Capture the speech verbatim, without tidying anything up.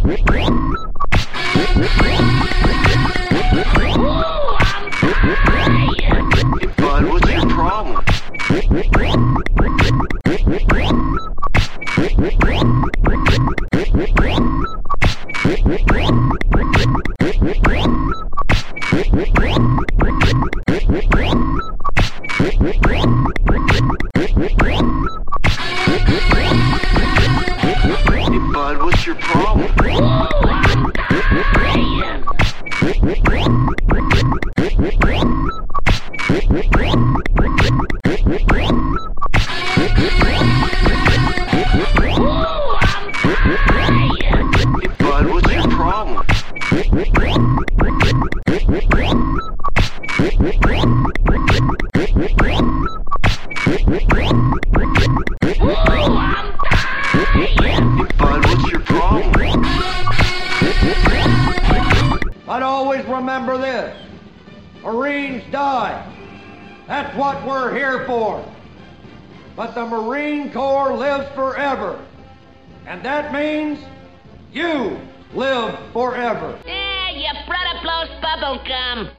Bud, what's your problem? Hey, Bud, what's your problem? Hey, Bud, what's your problem? But always remember this, Marines die. That's what we're here for. But the Marine Corps lives forever. And that means you live forever. Yeah, your brother blows bubble gum.